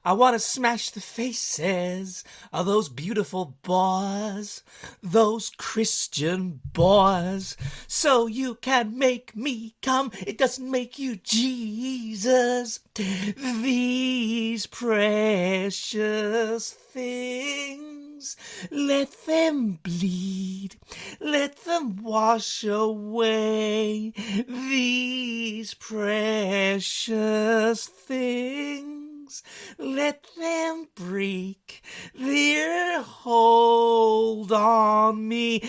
I want to smash the faces of those beautiful boys, those Christian boys, so you can make me come. It doesn't make you Jesus. These precious things, let them bleed, let them wash away. These precious things, let them break their hold on me.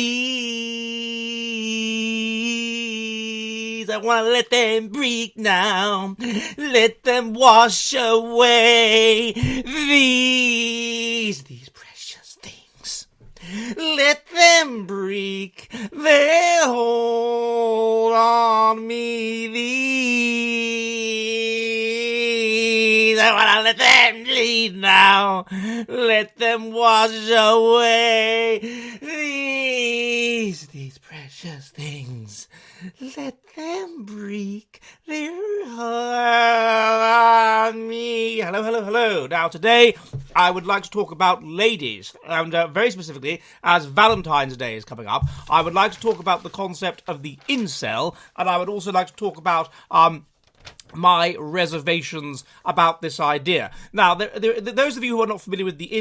These, I want to let them break now. Let them wash away. These precious things. Let them break their hold on me. These, I want to let them bleed now. Let them wash away. These precious things. Let them break their hold on me. Hello. Now, today, I would like to talk about ladies, and very specifically, as Valentine's Day is coming up, I would like to talk about the concept of the incel, and I would also like to talk about my reservations about this idea. Now, those of you who are not familiar with the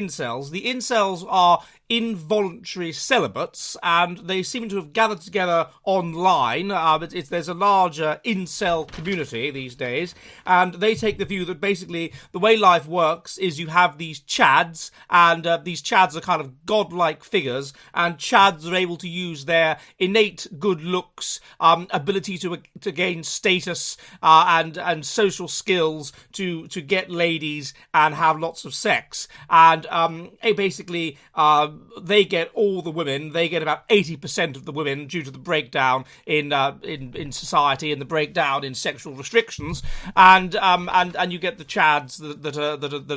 incels are involuntary celibates, and they seem to have gathered together online. There's a larger incel community these days, and they take the view that basically the way life works is you have these chads, and these chads are kind of godlike figures, and chads are able to use their innate good looks, ability to gain status, and social skills to get ladies and have lots of sex, and basically they get all the women. They get about 80% of the women due to the breakdown in society and the breakdown in sexual restrictions, and you get the chads that are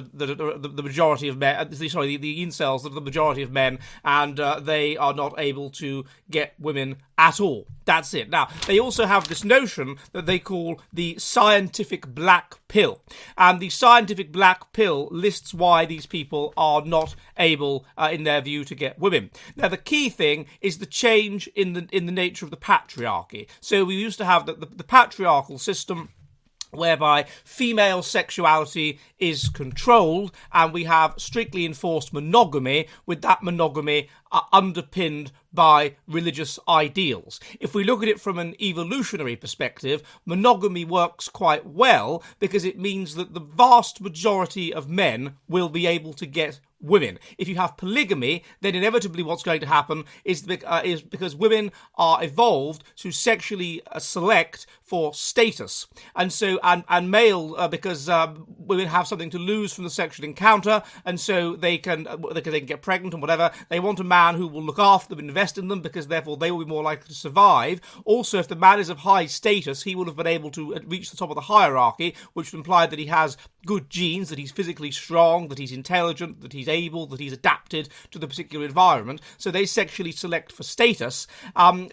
the majority of men. The incels that are the majority of men, and they are not able to get women at all. That's it. Now, they also have this notion that they call the scientific black pill. And the scientific black pill lists why these people are not able, in their view, to get women. Now, the key thing is the change in the nature of the patriarchy. So we used to have the patriarchal system, whereby female sexuality is controlled, and we have strictly enforced monogamy, with that monogamy underpinned by religious ideals. If we look at it from an evolutionary perspective, monogamy works quite well because it means that the vast majority of men will be able to get women. If you have polygamy, then inevitably what's going to happen is because women are evolved to sexually select for status, and so and male because women have something to lose from the sexual encounter, and so they can get pregnant and whatever. They want a man who will look after them, invest in them, because therefore they will be more likely to survive. Also, if the man is of high status, he will have been able to reach the top of the hierarchy, which would imply that he has good genes, that he's physically strong, that he's intelligent, that he's able, that he's adapted to the particular environment. So they sexually select for status, and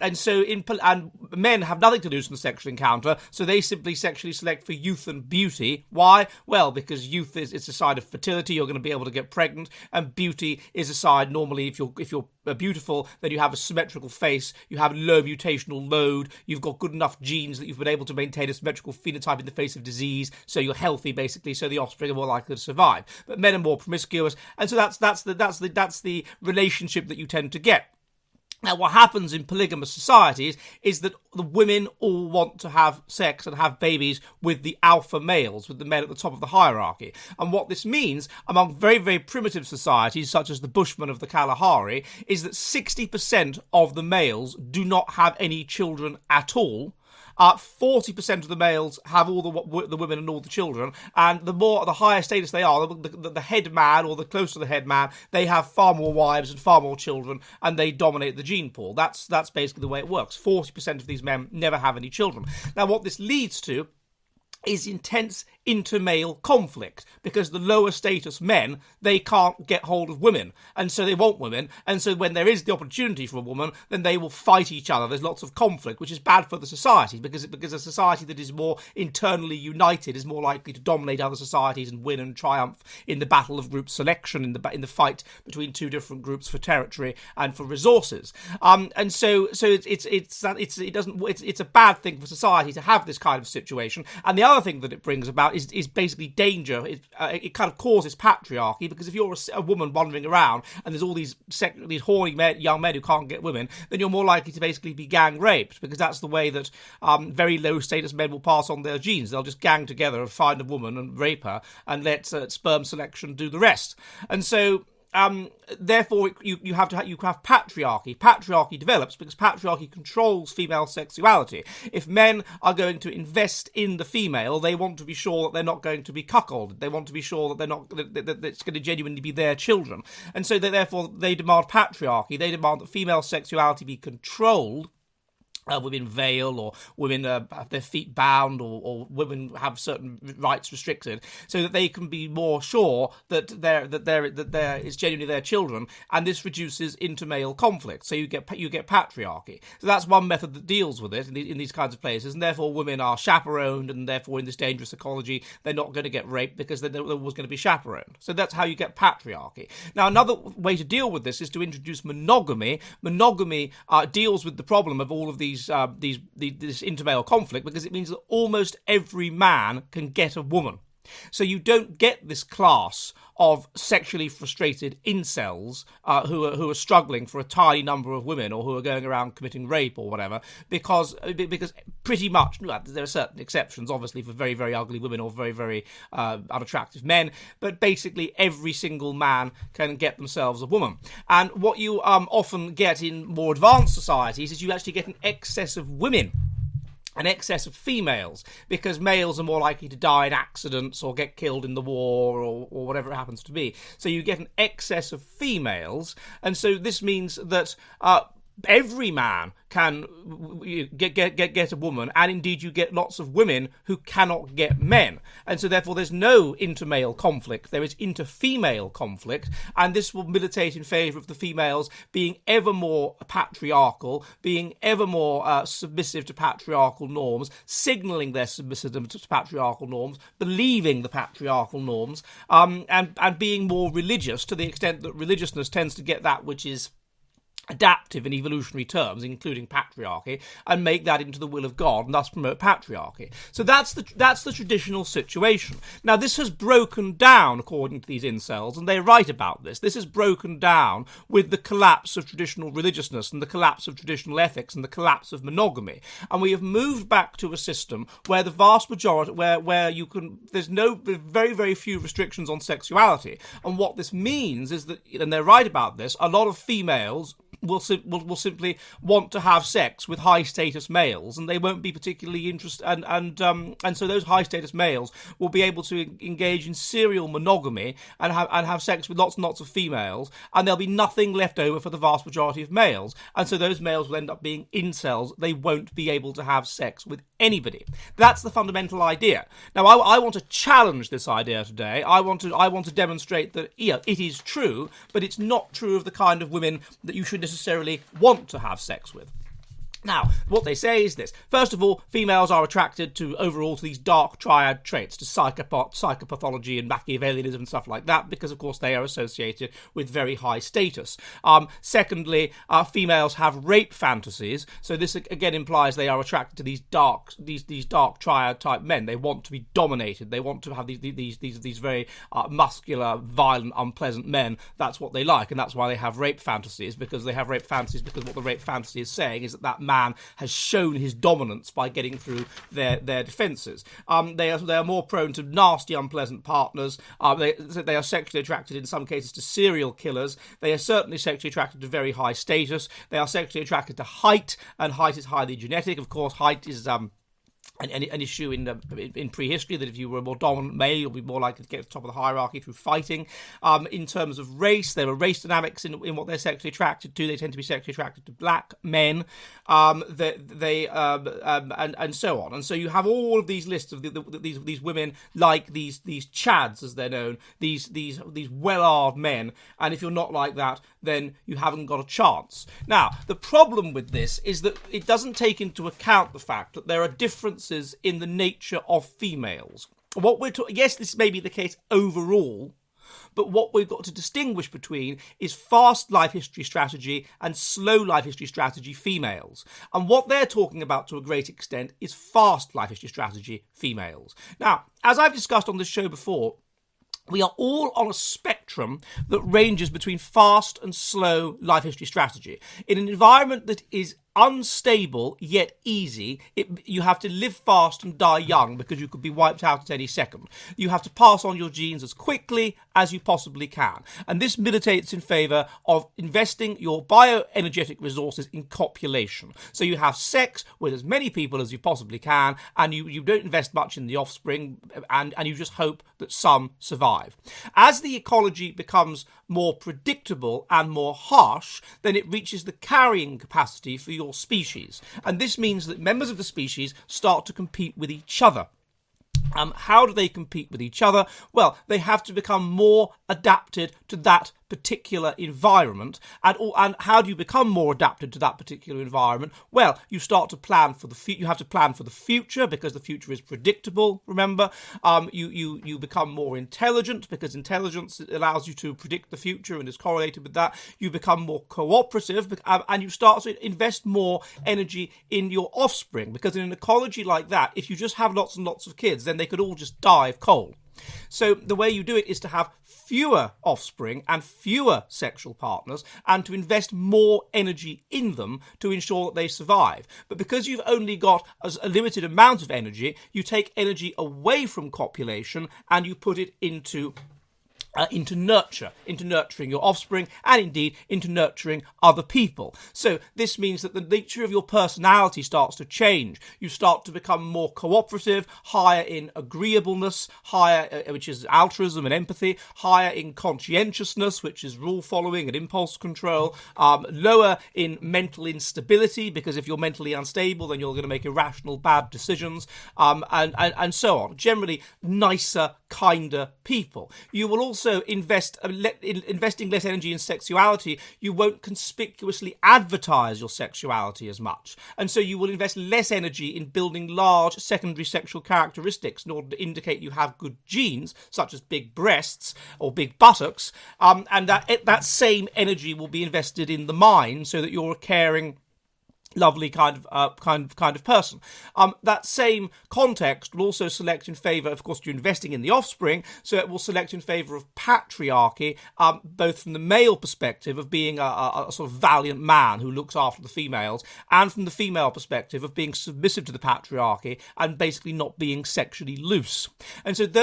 men have nothing to lose from the sexual encounter, so they simply sexually select for youth and beauty. Why? Well, because youth is a sign of fertility. You're going to be able to get pregnant, and beauty is a sign normally if you're beautiful, then you have a symmetrical face, you have low mutational load, you've got good enough genes that you've been able to maintain a symmetrical phenotype in the face of disease, so you're healthy basically, so the offspring are more likely to survive. But men are more promiscuous, and so that's the relationship that you tend to get. Now, what happens in polygamous societies is that the women all want to have sex and have babies with the alpha males, with the men at the top of the hierarchy. And what this means among very, very primitive societies, such as the Bushmen of the Kalahari, is that 60% of the males do not have any children at all. 40% of the males have all the women and all the children, and the higher status they are, the head man or the closer to the head man, they have far more wives and far more children, and they dominate the gene pool. That's basically the way it works. 40% of these men never have any children. Now, what this leads to is intense inter-male conflict, because the lower status men, they can't get hold of women, and so they want women, and so when there is the opportunity for a woman, then they will fight each other. There's lots of conflict, which is bad for the society, because a society that is more internally united is more likely to dominate other societies and win and triumph in the battle of group selection, in the fight between two different groups for territory and for resources. And so it's a bad thing for society to have this kind of situation. And the other thing that it brings about is basically danger. It kind of causes patriarchy, because if you're a woman wandering around and there's all these horny young men who can't get women, then you're more likely to basically be gang raped, because that's the way that very low status men will pass on their genes. They'll just gang together and find a woman and rape her and let sperm selection do the rest. And so therefore, you have patriarchy. Patriarchy develops because patriarchy controls female sexuality. If men are going to invest in the female, they want to be sure that they're not going to be cuckolded. They want to be sure that they're not that it's going to genuinely be their children, and so therefore they demand patriarchy. They demand that female sexuality be controlled. Women veil, or women have their feet bound, or women have certain rights restricted, so that they can be more sure that there is genuinely their children, and this reduces inter-male conflict. So you get patriarchy. So that's one method that deals with it in these kinds of places, and therefore women are chaperoned, and therefore in this dangerous ecology they're not going to get raped because they're always going to be chaperoned. So that's how you get patriarchy. Now another way to deal with this is to introduce monogamy. Monogamy deals with the problem of all of this inter-male conflict, because it means that almost every man can get a woman. So you don't get this class of sexually frustrated incels who are struggling for a tiny number of women, or who are going around committing rape or whatever, because pretty much, there are certain exceptions, obviously, for very, very ugly women or very, very unattractive men, but basically every single man can get themselves a woman. And what you often get in more advanced societies is you actually get an excess of women, an excess of females, because males are more likely to die in accidents or get killed in the war or whatever it happens to be. So you get an excess of females, and so this means that every man can get a woman, and indeed you get lots of women who cannot get men, and so therefore there's no inter-male conflict, there is inter-female conflict, and this will militate in favour of the females being ever more patriarchal, being ever more submissive to patriarchal norms, signalling their submissiveness to patriarchal norms, believing the patriarchal norms, and being more religious, to the extent that religiousness tends to get that which is adaptive in evolutionary terms, including patriarchy, and make that into the will of God, and thus promote patriarchy. So that's the traditional situation. Now, this has broken down, according to these incels, and they write about this. This has broken down with the collapse of traditional religiousness, and the collapse of traditional ethics, and the collapse of monogamy. And we have moved back to a system where the vast majority, there's very, very few restrictions on sexuality. And what this means is that, and they're right about this, a lot of females will simply want to have sex with high status males, and they won't be particularly interested, and so those high status males will be able to engage in serial monogamy and have sex with lots and lots of females, and there'll be nothing left over for the vast majority of males, and so those males will end up being incels. They won't be able to have sex with anybody. That's the fundamental idea. Now, I want to challenge this idea today. I want to demonstrate that it is true, but it's not true of the kind of women that you should necessarily want to have sex with. Now, what they say is this. First of all, females are attracted to these dark triad traits, to psychopathology and Machiavellianism and stuff like that, because, of course, they are associated with very high status. Secondly, females have rape fantasies, so this again implies they are attracted to these dark triad type men. They want to be dominated. They want to have these very muscular, violent, unpleasant men. That's what they like, and that's why they have rape fantasies, because what the rape fantasy is saying is that man has shown his dominance by getting through their defences. They are more prone to nasty, unpleasant partners. They are sexually attracted in some cases to serial killers. They are certainly sexually attracted to very high status. They are sexually attracted to height, and height is highly genetic. Of course, height is an issue in prehistory, that if you were a more dominant male, you'll be more likely to get to the top of the hierarchy through fighting. In terms of race, there are race dynamics in what they're sexually attracted to. They tend to be sexually attracted to black men, and so on. And so you have all of these lists of these women, like these chads as they're known, these well-armed men. And if you're not like that, then you haven't got a chance. Now, the problem with this is that it doesn't take into account the fact that there are differences in the nature of females. Yes, this may be the case overall, but what we've got to distinguish between is fast life history strategy and slow life history strategy females. And what they're talking about to a great extent is fast life history strategy females. Now, as I've discussed on this show before, we are all on a spectrum that ranges between fast and slow life history strategy. In an environment that is unstable yet easy, you have to live fast and die young because you could be wiped out at any second. You have to pass on your genes as quickly as you possibly can. And this militates in favour of investing your bioenergetic resources in copulation. So you have sex with as many people as you possibly can, and you don't invest much in the offspring, and you just hope that some survive. As the ecology becomes more predictable and more harsh, then it reaches the carrying capacity for your species. And this means that members of the species start to compete with each other. How do they compete with each other? Well, they have to become more adapted to that particular environment. And how do you become more adapted to that particular environment? Well, you start to plan for you have to plan for the future, because the future is predictable, remember. You become more intelligent, because intelligence allows you to predict the future and is correlated with that. You become more cooperative, and you start to invest more energy in your offspring, because in an ecology like that, if you just have lots and lots of kids, then they could all just die of cold. So the way you do it is to have fewer offspring and fewer sexual partners, and to invest more energy in them to ensure that they survive. But because you've only got a limited amount of energy, you take energy away from copulation and you put it into nurturing your offspring, and indeed into nurturing other people. So this means that the nature of your personality starts to change. You start to become more cooperative, higher in agreeableness, higher, which is altruism and empathy, higher in conscientiousness, which is rule following and impulse control, lower in mental instability, because if you're mentally unstable, then you're going to make irrational, bad decisions, and so on. Generally, nicer, kinder people. You will also investing less energy in sexuality. You won't conspicuously advertise your sexuality as much, and so you will invest less energy in building large secondary sexual characteristics in order to indicate you have good genes, such as big breasts or big buttocks, and that same energy will be invested in the mind, so that you're a caring, lovely kind of person. That same context will also select in favour, of course, you're investing in the offspring, so it will select in favour of patriarchy, both from the male perspective of being a sort of valiant man who looks after the females, and from the female perspective of being submissive to the patriarchy and basically not being sexually loose. And so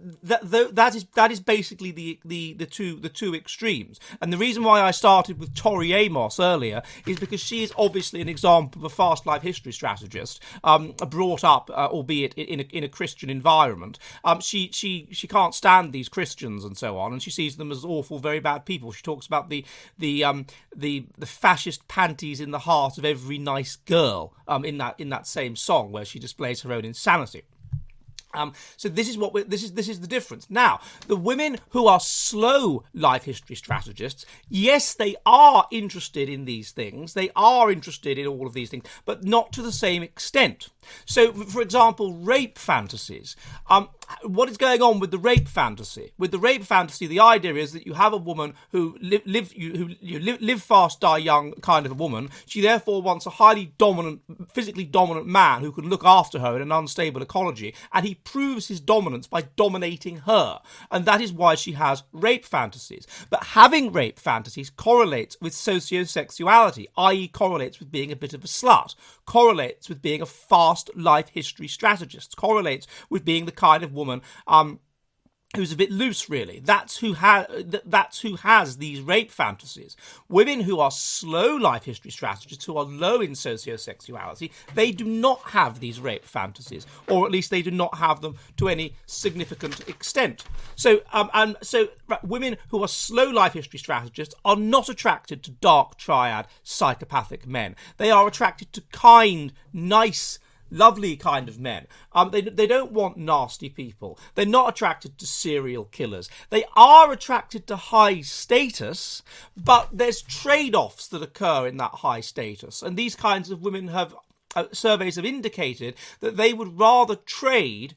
that is basically the two extremes. And the reason why I started with Tori Amos earlier is because she is obviously an example of a fast life history strategist, brought up, albeit in a Christian environment. She can't stand these Christians and so on, and she sees them as awful, very bad people. She talks about the fascist panties in the heart of every nice girl in that same song, where she displays her own insanity. So this is the difference. Now, the women who are slow life history strategists, yes, they are interested in these things. They are interested in all of these things, but not to the same extent. So, for example, rape fantasies. What is going on with the rape fantasy? With the rape fantasy, the idea is that you have a woman who live fast, die young kind of a woman. She therefore wants a highly dominant, physically dominant man who can look after her in an unstable ecology, and he proves his dominance by dominating her. And that is why she has rape fantasies. But having rape fantasies correlates with sociosexuality, i.e. correlates with being a bit of a slut, correlates with being a fast life history strategist, correlates with being the kind of woman who's a bit loose, really. That's who has these rape fantasies. Women who are slow life history strategists, who are low in sociosexuality, they do not have these rape fantasies, or at least they do not have them to any significant extent. So, women who are slow life history strategists are not attracted to dark triad psychopathic men. They are attracted to kind, nice, lovely kind of men. They don't want nasty people. They're not attracted to serial killers. They are attracted to high status, but there's trade-offs that occur in that high status. And these kinds of women have, surveys have indicated that they would rather trade,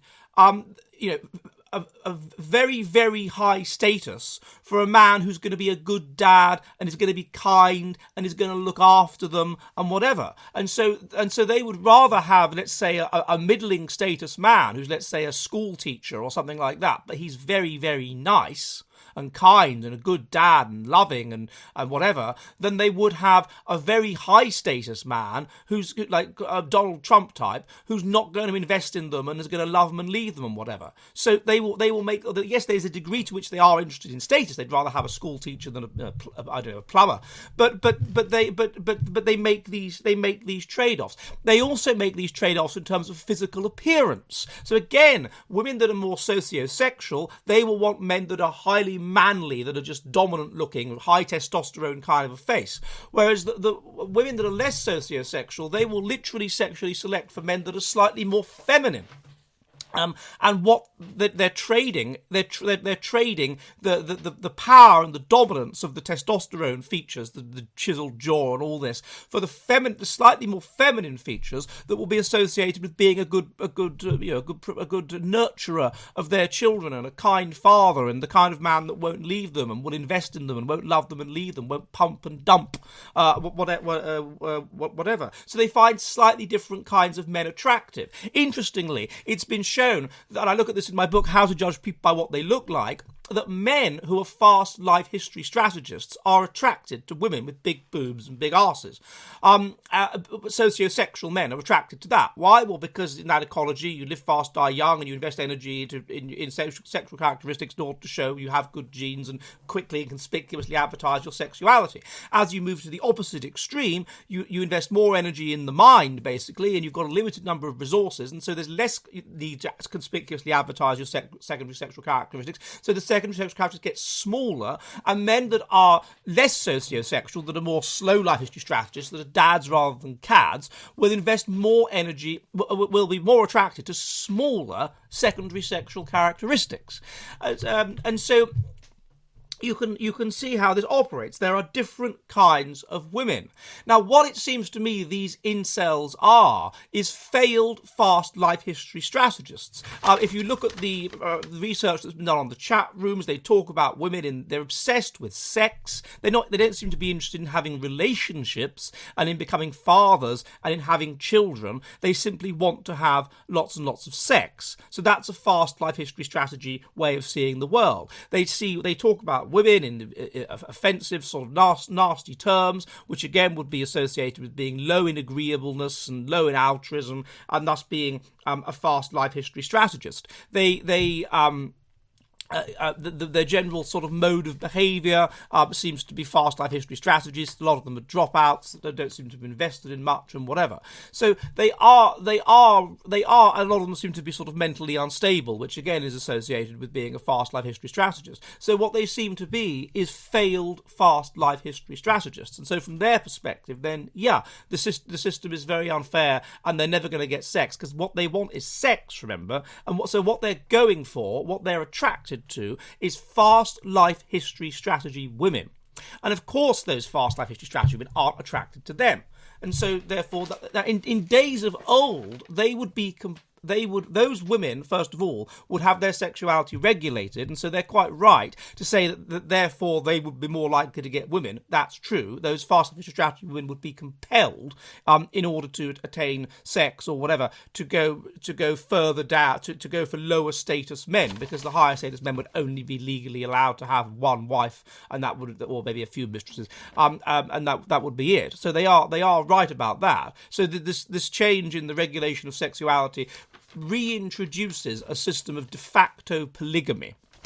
a very, very high status for a man who's going to be a good dad and is going to be kind and is going to look after them and whatever. And so they would rather have, let's say, a middling status man who's, let's say, a school teacher or something like that, but he's very, very nice and kind and a good dad and loving and whatever, than they would have a very high status man who's like a Donald Trump type, who's not going to invest in them and is going to love them and leave them and whatever. So they will make, yes, there's a degree to which they are interested in status. They'd rather have a school teacher than a plumber. But they make these trade-offs. They also make these trade-offs in terms of physical appearance. So again, women that are more sociosexual, they will want men that are highly manly, that are just dominant looking, high testosterone kind of a face. Whereas the women that are less sociosexual, they will literally sexually select for men that are slightly more feminine. And what they're trading the power and the dominance of the testosterone features, the chiseled jaw and all this, for the slightly more feminine features that will be associated with being a good nurturer of their children and a kind father and the kind of man that won't leave them and will invest in them and won't love them and leave them, won't pump and dump, whatever. So they find slightly different kinds of men attractive. Interestingly, it's been shown, and I look at this in my book, How to Judge People by What They Look Like, that men who are fast life history strategists are attracted to women with big boobs and big arses. Sociosexual men are attracted to that. Why? Well, because in that ecology, you live fast, die young, and you invest energy in sexual characteristics in order to show you have good genes and quickly and conspicuously advertise your sexuality. As you move to the opposite extreme, you invest more energy in the mind, basically, and you've got a limited number of resources, and so there's less need to conspicuously advertise your secondary sexual characteristics. So the secondary sexual characteristics get smaller, and men that are less sociosexual, that are more slow life history strategists, that are dads rather than cads, will invest more energy, will be more attracted to smaller secondary sexual characteristics. And so you can see how this operates. There are different kinds of women. Now, what it seems to me these incels are is failed fast life history strategists. If you look at the research that's been done on the chat rooms, they talk about women they're obsessed with sex. They don't seem to be interested in having relationships and in becoming fathers and in having children. They simply want to have lots and lots of sex. So that's a fast life history strategy way of seeing the world. They talk about women in offensive, sort of nasty terms, which again would be associated with being low in agreeableness and low in altruism, and thus being a fast life history strategist. Their general sort of mode of behaviour seems to be fast life history strategists. A lot of them are dropouts that don't seem to have invested in much and whatever. So they are. A lot of them seem to be sort of mentally unstable, which again is associated with being a fast life history strategist. So what they seem to be is failed fast life history strategists. And so from their perspective, then the system is very unfair, and they're never going to get sex because what they want is sex. Remember, and what they're going for, what they're attracted to, is fast life history strategy women. And of course those fast life history strategy women aren't attracted to them. And so therefore in days of old those women, first of all, would have their sexuality regulated, and so they're quite right to say that therefore they would be more likely to get women. That's true. Those fast life history strategy women would be compelled, in order to attain sex or whatever, to go further down, to go for lower status men, because the higher status men would only be legally allowed to have one wife, and that would, or maybe a few mistresses, and that would be it. So they are right about that. So this change in the regulation of sexuality reintroduces a system of de facto polygamy.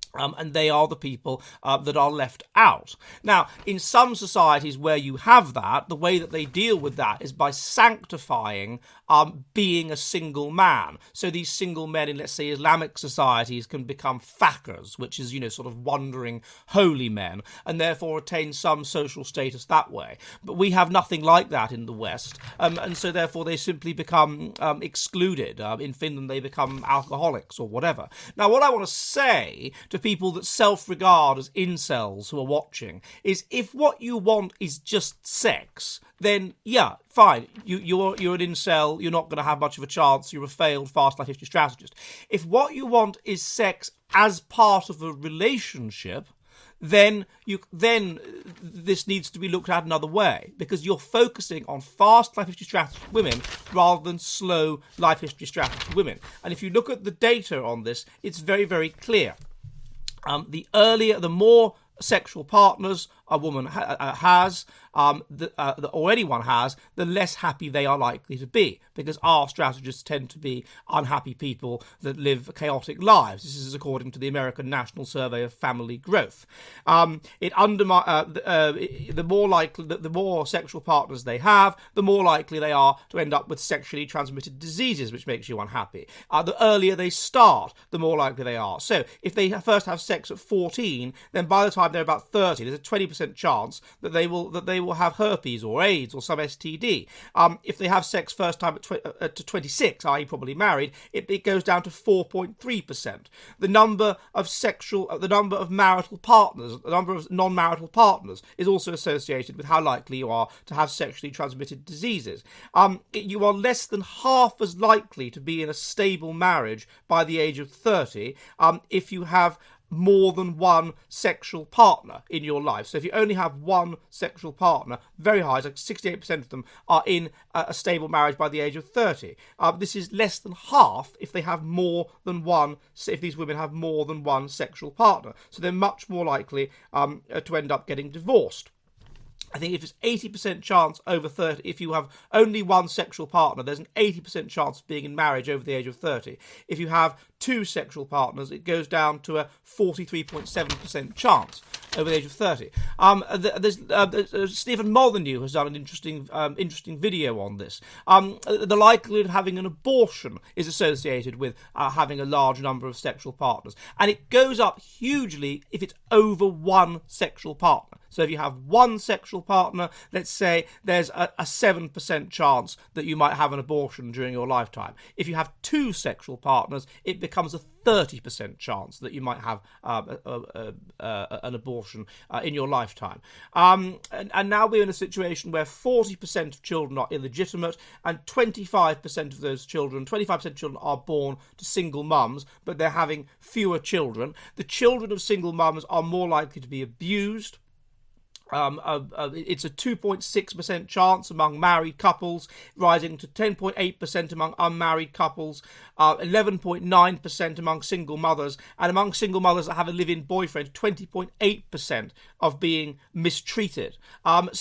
And they are the people that are left out. Now, in some societies where you have that, the way that they deal with that is by sanctifying being a single man. So these single men in, let's say, Islamic societies can become fakirs, which is, sort of wandering holy men, and therefore attain some social status that way. But we have nothing like that in the West, and so therefore they simply become excluded. In Finland, they become alcoholics or whatever. Now, what I want to say to people that self-regard as incels who are watching is, if what you want is just sex, then yeah, fine, you're an incel, you're not going to have much of a chance, you're a failed fast life history strategist. If what you want is sex as part of a relationship, then this needs to be looked at another way, because you're focusing on fast life history strategy women rather than slow life history strategy women. And if you look at the data on this, it's very, very clear. The more sexual partners a woman has, or anyone has, the less happy they are likely to be, because our strategists tend to be unhappy people that live chaotic lives. This is according to the American National Survey of Family Growth. The more sexual partners they have, the more likely they are to end up with sexually transmitted diseases, which makes you unhappy. The earlier they start, the more likely they are. So if they first have sex at 14, then by the time they're about 30, there's a 20% chance that they will have herpes or AIDS or some STD. If they have sex first time at 26, i.e. probably married, it goes down to 4.3%. The number of marital partners, the number of non-marital partners is also associated with how likely you are to have sexually transmitted diseases. You are less than half as likely to be in a stable marriage by the age of 30 if you have more than one sexual partner in your life. So if you only have one sexual partner, very high, like 68% of them are in a stable marriage by the age of 30. This is less than half if they have more than one, if these women have more than one sexual partner. So they're much more likely to end up getting divorced. I think if it's 80% chance over 30, if you have only one sexual partner, there's an 80% chance of being in marriage over the age of 30. If you have two sexual partners, it goes down to a 43.7% chance over the age of 30. Stephen Molyneux has done an interesting video on this. The likelihood of having an abortion is associated with having a large number of sexual partners, and it goes up hugely if it's over one sexual partner. So if you have one sexual partner, let's say there's a 7% chance that you might have an abortion during your lifetime. If you have two sexual partners, it becomes a 30% chance that you might have an abortion in your lifetime. And now we're in a situation where 40% of children are illegitimate, and 25% of those children, 25% of children are born to single mums, but they're having fewer children. The children of single mums are more likely to be abused. It's a 2.6% chance among married couples, rising to 10.8% among unmarried couples, 11.9% among single mothers, and among single mothers that have a live-in boyfriend, 20.8% of being mistreated. Of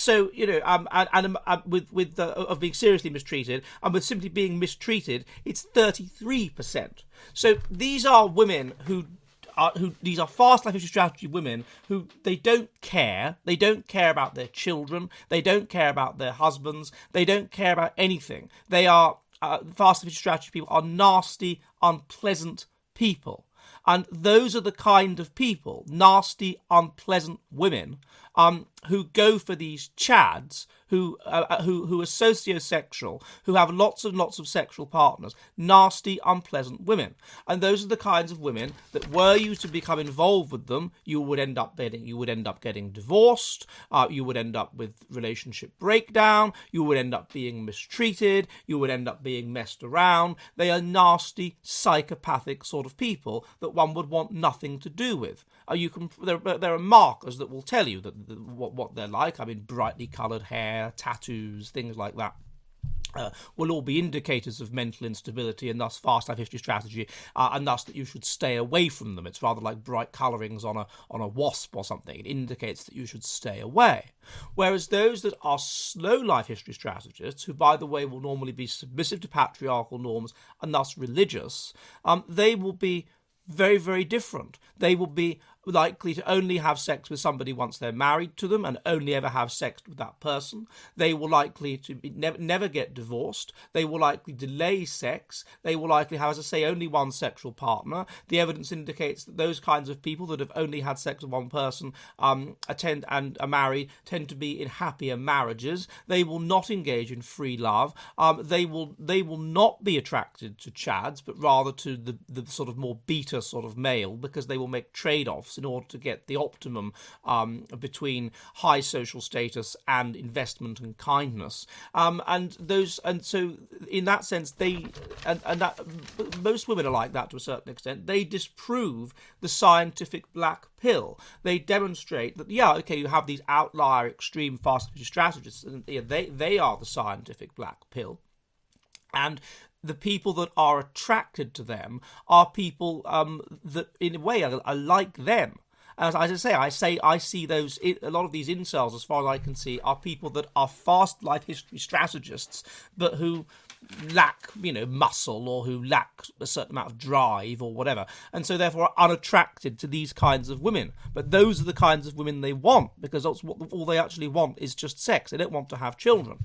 being seriously mistreated, and with simply being mistreated, it's 33%. So these are women these are fast life history strategy women who they don't care about their children, they don't care about their husbands, they don't care about anything. They are fast life history strategy people are nasty, unpleasant people, and those are the kind of people, nasty, unpleasant women, who go for these chads, who are sociosexual, who have lots of sexual partners, nasty, unpleasant women. And those are the kinds of women that, were you to become involved with them, you would end up getting divorced, you would end up with relationship breakdown, you would end up being mistreated, you would end up being messed around. They are nasty, psychopathic sort of people that one would want nothing to do with. There are markers that will tell you what they're like. I mean, brightly coloured hair, tattoos, things like that. Will all be indicators of mental instability and thus fast life history strategy, and thus that you should stay away from them. It's rather like bright colourings on a wasp or something. It indicates that you should stay away. Whereas those that are slow life history strategists, who by the way will normally be submissive to patriarchal norms and thus religious, they will be very, very different. They will be likely to only have sex with somebody once they're married to them and only ever have sex with that person. They will likely to never get divorced. They will likely delay sex. They will likely have, as I say, only one sexual partner. The evidence indicates that those kinds of people that have only had sex with one person attend and are married tend to be in happier marriages. They will not engage in free love. They will not be attracted to chads, but rather to the sort of more beta sort of male, because they will make trade-offs in order to get the optimum between high social status and investment and kindness. And so in that sense, most women are like that to a certain extent. They disprove the scientific black pill. They demonstrate that, you have these outlier extreme fast strategists, and they are the scientific black pill. And the people that are attracted to them are people that, in a way, are like them. As I say, I see a lot of these incels, as far as I can see, are people that are fast life history strategists, but who lack, muscle, or who lack a certain amount of drive or whatever, and so therefore are unattracted to these kinds of women. But those are the kinds of women they want, because that's all they actually want is just sex. They don't want to have children.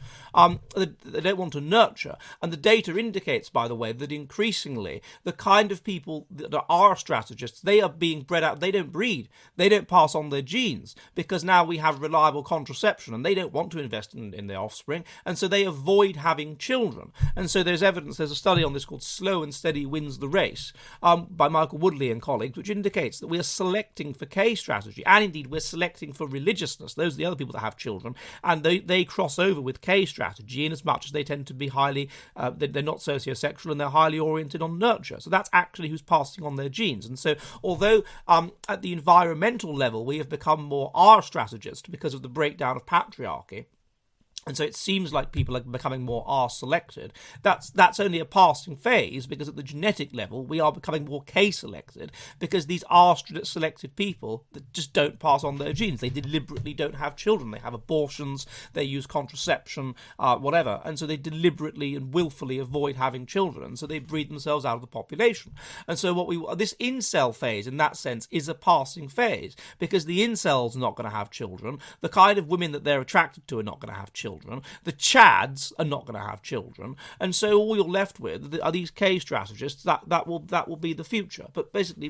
They don't want to nurture. And the data indicates, by the way, that increasingly the kind of people that are strategists, they are being bred out. They don't breed. They don't pass on their genes, because now we have reliable contraception, and they don't want to invest in their offspring, and so they avoid having children. And so there's a study on this called Slow and Steady Wins the Race by Michael Woodley and colleagues, which indicates that we are selecting for K strategy, and indeed we're selecting for religiousness. Those are the other people that have children, and they cross over with K strategy in as much as they tend to be highly, they're not sociosexual, and they're highly oriented on nurture. So that's actually who's passing on their genes. And so although at the environmental level we have become more R strategist because of the breakdown of patriarchy, and so it seems like people are becoming more R-selected. That's only a passing phase, because at the genetic level, we are becoming more K-selected, because these R-selected people that just don't pass on their genes. They deliberately don't have children. They have abortions, they use contraception, whatever. And so they deliberately and willfully avoid having children. And so they breed themselves out of the population. And so this incel phase, in that sense, is a passing phase, because the incels are not going to have children. The kind of women that they're attracted to are not going to have children. The chads are not going to have children, and so all you're left with are these K strategists. That will be the future. But basically,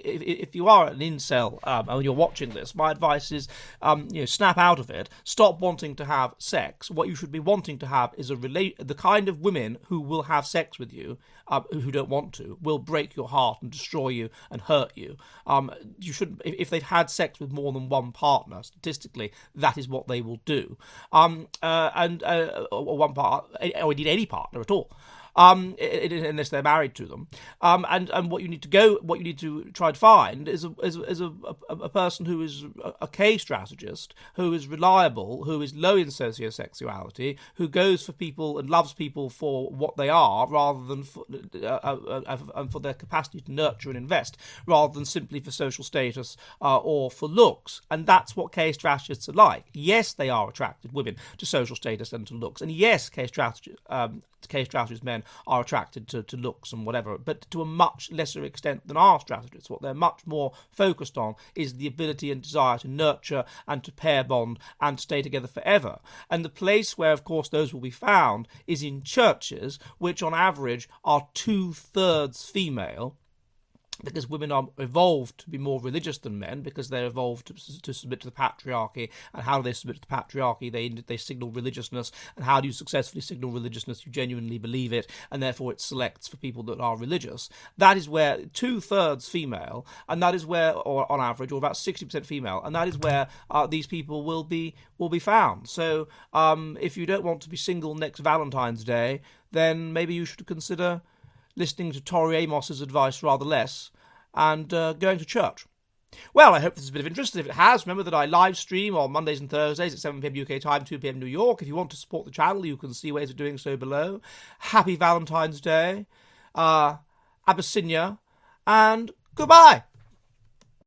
if you are an incel and you're watching this, my advice is, snap out of it. Stop wanting to have sex. What you should be wanting to have is the kind of women who will have sex with you, who don't want to, will break your heart and destroy you and hurt you. You should, if they've had sex with more than one partner, statistically, that is what they will do. Or one part, or indeed any partner at all, unless they're married to them. And what you need to try to find is a person who is a K strategist, who is reliable, who is low in sociosexuality, who goes for people and loves people for what they are, rather than for their capacity to nurture and invest, rather than simply for social status or for looks. And that's what K strategists are like. Yes, they are attracted, women, to social status and to looks, and yes, K strategist men are attracted to looks and whatever, but to a much lesser extent than R strategists. What they're much more focused on is the ability and desire to nurture and to pair bond and to stay together forever. And the place where, of course, those will be found is in churches, which on average are 2/3 female, because women are evolved to be more religious than men, because they're evolved to submit to the patriarchy. And how do they submit to the patriarchy? They signal religiousness. And how do you successfully signal religiousness? You genuinely believe it, and therefore it selects for people that are religious. That is where 2/3 female, and that is where, or on average, or about 60% female, and that is where these people will be found. So if you don't want to be single next Valentine's Day, then maybe you should consider listening to Tori Amos's advice rather less, and going to church. Well, I hope this is a bit of interest. If it has, remember that I live stream on Mondays and Thursdays at 7 p.m. UK time, 2 p.m. New York. If you want to support the channel, you can see ways of doing so below. Happy Valentine's Day, Abyssinia, and goodbye.